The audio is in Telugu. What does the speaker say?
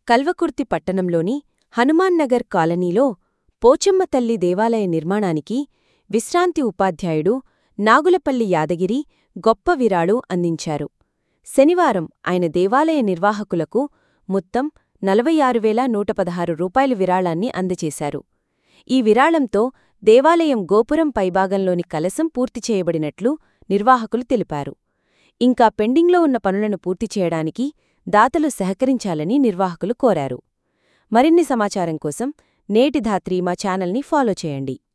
కల్వకుర్తి పట్టణంలోని హనుమాన్ నగర్ కాలనీలో పోచమ్మ తల్లి దేవాలయ నిర్మాణానికి విశ్రాంతి ఉపాధ్యాయుడు నాగులపల్లి యాదగిరి గొప్ప విరాళం అందించారు. శనివారం ఆయన దేవాలయ నిర్వాహకులకు మొత్తం 46,116 రూపాయల విరాళాన్ని అందజేశారు. ఈ విరాళంతో దేవాలయం గోపురం పైభాగంలోని కలశం పూర్తి చేయబడినట్లు నిర్వాహకులు తెలిపారు. ఇంకా పెండింగ్లో ఉన్న పనులను పూర్తి చేయడానికి దాతలు సహకరించాలని నిర్వాహకులు కోరారు. మరిన్ని సమాచారం కోసం నేటి ధాత్రి మా ఛానల్ని ఫాలో చేయండి.